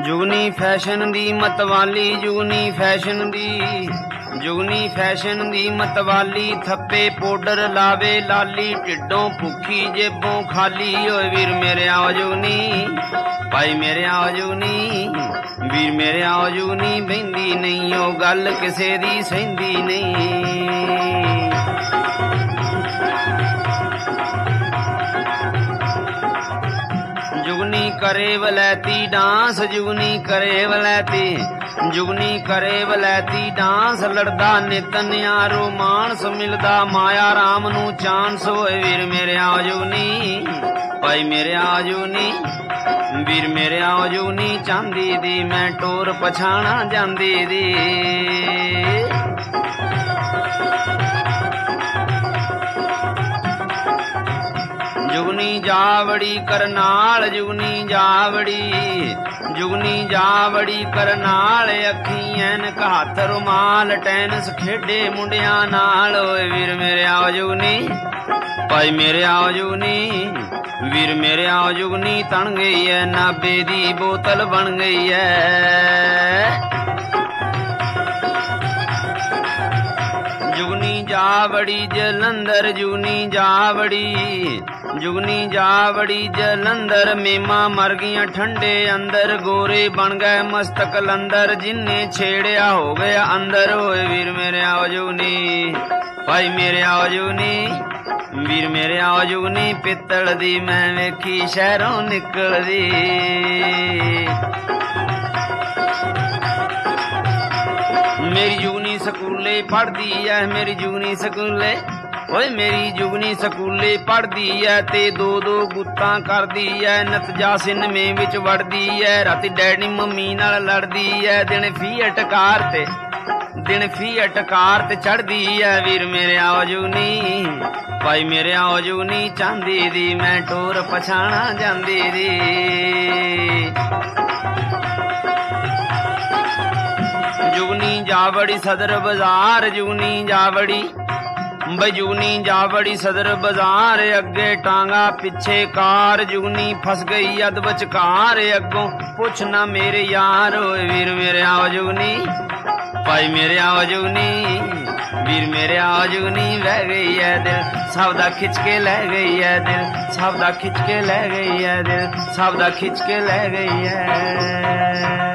ਜੁਗਨੀ fashion ਦੀ ਮਤਵਾਲੀ, ਜੁਗਨੀ ਫੈਸ਼ਨ ਦੀ, ਜੁਗਨੀ ਫੈਸ਼ਨ ਦੀ ਮਤਵਾਲੀ। ਥੱਪੇ ਪਾਊਡਰ ਲਾਵੇ ਲਾਲੀ, ਢਿੱਡੋਂ ਭੁੱਖੀ ਜੇਬੋਂ ਖਾਲੀ। ਓਏ ਵੀਰ ਮੇਰੇ ਆਓ ਜੁਗਨੀ, ਭਾਈ ਮੇਰੇ ਆਓ ਜੁਗਨੀ, ਵੀਰ ਮੇਰੇ ਆਓ ਜੁਗਨੀ। ਬਹਿੰਦੀ ਨਹੀਂ ਉਹ ਗੱਲ ਕਿਸੇ ਦੀ ਸਹਿੰਦੀ ਨਹੀਂ। ਜੁਗਨੀ ਕਰੇ ਵਲੈਤੀ ਡਾਂਸ, ਜੁਗਨੀ ਕਰੇ ਵਲੈਤੀ, ਜੁਗਨੀ ਕਰੇ ਵਲੈਤੀ ਡਾਂਸ। ਲੜਦਾ ਨਿਤ ਨਿਆਰੋ ਮਾਨਸ, ਮਿਲਦਾ ਮਾਇਆ ਰਾਮ ਨੂੰ ਚਾਂਸ। ਓਏ ਵੀਰ ਮੇਰੇ ਆਓ ਜੁਗਨੀ, ਭਾਈ ਮੇਰੇ ਆਓ ਜੁਗਨੀ, ਵੀਰ ਮੇਰੇ ਆਓ ਜੁਗਨੀ। ਚਾਂਦੀ ਦੀ ਮੈਂ ਟੋਰ ਪਛਾਣਾ ਜਾਂਦੀ ਦੀ। ਜੁਗਨੀ ਜਾਵੜੀ ਕਰਨਾਲ, ਜੁਗਨੀ ਜਾਵੜੀ, ਜੁਗਨੀ ਜਾਵੜੀ ਕਰਨਾਲ। ਅੱਖੀਂ ਐਨਕ ਹੱਥ ਰੁਮਾਲ, ਟੈਨਿਸ ਖੇਡੇ ਮੁੰਡਿਆਂ ਨਾਲ। ਓਏ ਵੀਰ ਮੇਰੇ ਆਓ ਜੁਗਨੀ, ਭਾਈ ਮੇਰੇ ਆਓ ਜੁਗਨੀ, ਵੀਰ ਮੇਰੇ ਆਓ ਜੁਗਨੀ। ਤਣ ਗਈ ਐ ਨਾਬੇ ਦੀ ਬੋਤਲ ਬਣ ਗਈ ਐ। ਜੁਗਨੀ ਜਾਵੜੀ ਜਲੰਧਰ, ਜੁਗਨੀ ਜਾਵੜੀ, ਜੁਗਨੀ ਜਾਵੜੀ ਜਲੰਧਰ। ਮੇਮਾ ਮਰ ਗਈਆਂ ਠੰਡੇ ਅੰਦਰ, ਗੋਰੇ ਬਣ ਗਏ ਮਸਤ ਕਲੰਦਰ। ਜਿੰਨੇ ਛੇੜਿਆ ਹੋ ਗਿਆ ਅੰਦਰ। ਓਏ ਵੀਰ ਮੇਰੇ ਆਓ ਜੁਗਨੀ, ਭਾਈ ਮੇਰੇ ਆਓ ਜੁਗਨੀ, ਵੀਰ ਮੇਰੇ ਆਓ ਜੁਗਨੀ। ਪਿੱਤਲ ਦੀ ਮੈਂ ਵੇਖੀ ਸ਼ਹਿਰੋਂ ਨਿਕਲਦੀ। ਮੇਰੀ ਜੁਗਨੀ ਸਕੂਲੇ ਪੜ੍ਹਦੀ ਐ, ਮੇਰੀ ਜੁਗਨੀ ਸਕੂਲੇ, ਓਏ ਮੇਰੀ ਜੁਗਨੀ ਸਕੂਲੇ ਪੜ੍ਹਦੀ ਐ। ਤੇ ਦੋ ਦੋ ਗੁੱਤਾਂ ਕਰਦੀ ਐ, ਨਤਜਾ ਸਿਨਮੇ ਵਿੱਚ ਵੜਦੀ ਐ। ਰਾਤੀ ਡੈਡੀ ਮੰਮੀ ਨਾਲ ਲੜਦੀ ਐ, ਦਿਨ ਫੀਅਟ ਕਾਰ ਤੇ, ਦਿਨ ਫੀਅਟ ਕਾਰ ਤੇ ਚੜ੍ਹਦੀ ਐ। ਵੀਰ ਮੇਰੇ ਆਓ ਜੁਗਨੀ, ਭਾਈ ਮੇਰੇ ਆਓ ਜੁਗਨੀ। ਚਾਂਦੀ ਦੀ ਮੈਂ ਟੋਰ ਪਛਾਣਾ ਜਾਂਦੀ ਦੀ। ਜੁਗਨੀ ਜਾਵੜੀ ਸਦਰ ਬਾਜ਼ਾਰ, ਜੁਗਨੀ ਜਾਵੜੀ, ਬਈ ਜੁਗਨੀ ਜਾਵੜੀ ਸਦਰ ਬਾਜ਼ਾਰ। ਅੱਗੇ ਟਾਂਗਾ ਪਿੱਛੇ ਕਾਰ, ਜੁਗਨੀ ਫਸ ਗਈ ਅਧ ਵਿਚਕਾਰ। ਅੱਗੋਂ ਪੁੱਛ ਨਾ ਮੇਰੇ ਯਾਰ। ਓਏ ਵੀਰ ਮੇਰੇ ਆਓ ਜੁਗਨੀ, ਭਾਈ ਮੇਰੇ ਆਓ ਜੁਗਨੀ, ਵੀਰ ਮੇਰੇ ਆਓ ਜੁਗਨੀ। ਵਹਿ ਗਈ ਐ ਦਿਲ ਸਭ ਦਾ ਖਿੱਚ ਕੇ ਲੈ ਗਈ ਐ ਦਿਲ, ਸਭ ਦਾ ਖਿੱਚ ਕੇ ਲੈ ਗਈ ਐ ਦਿਲ, ਸਭ ਦਾ ਖਿੱਚ ਕੇ ਲੈ ਗਈ ਐ।